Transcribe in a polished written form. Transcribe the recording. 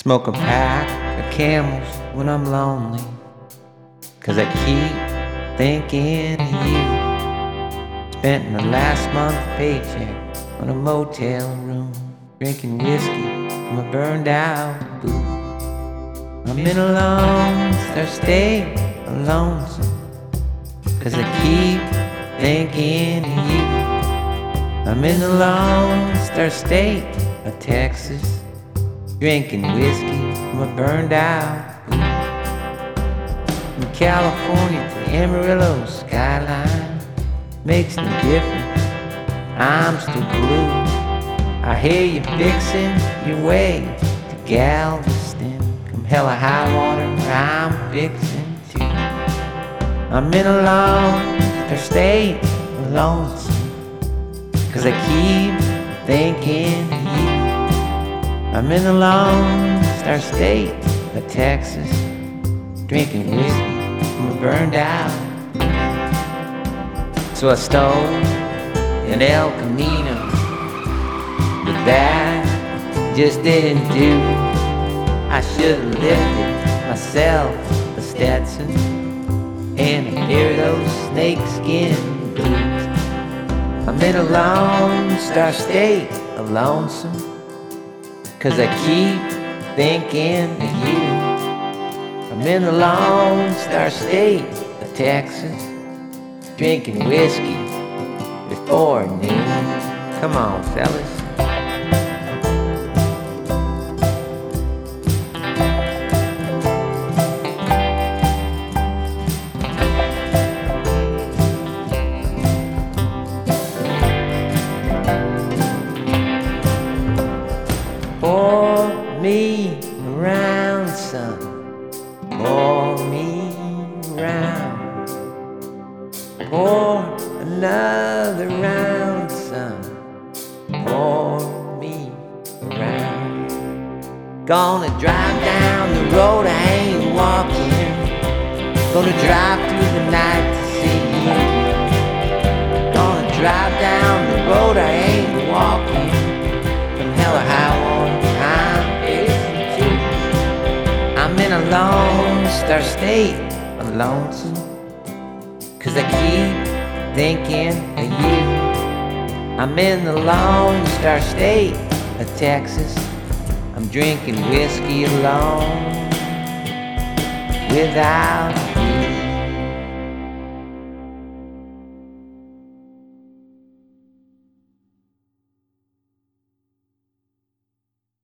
Smoke a pack of Camels when I'm lonely, 'cause I keep thinking of you. Spent my last month's paycheck on a motel room, drinking whiskey from a burned out booth. I'm in a Lone Star State of lonesome, 'cause I keep thinking of you. I'm in the Lone Star State of Texas, drinking whiskey from a burned out booth. From California to the Amarillo skyline makes no difference, I'm still blue. I hear you fixing your way to Galveston. Come hell or high water, I'm fixing too. I'm in a Lone Star State of lonesome, 'cause I keep thinking of you. I'm in the Lone Star State of Texas, drinking whiskey from a burned out. So I stole an El Camino, but that just didn't do. I should've lifted myself a Stetson and a pair of those snakeskin boots. I'm in a Lone Star State of lonesome, 'cause I keep thinking of you. I'm in the Lone Star State of Texas, drinking whiskey before noon. Come on, fellas. Pour me around, son. Pour me around. Pour another round, son. Pour me around. Gonna drive down the road I ain't walking. Gonna drive through the night to see you. Gonna drive down the road I ain't walking. From hell or high water, I'm facing too. I'm in a Lone Star State of lonesome, 'cause I keep thinking of you. I'm in the Lone Star State of Texas, I'm drinking whiskey alone, without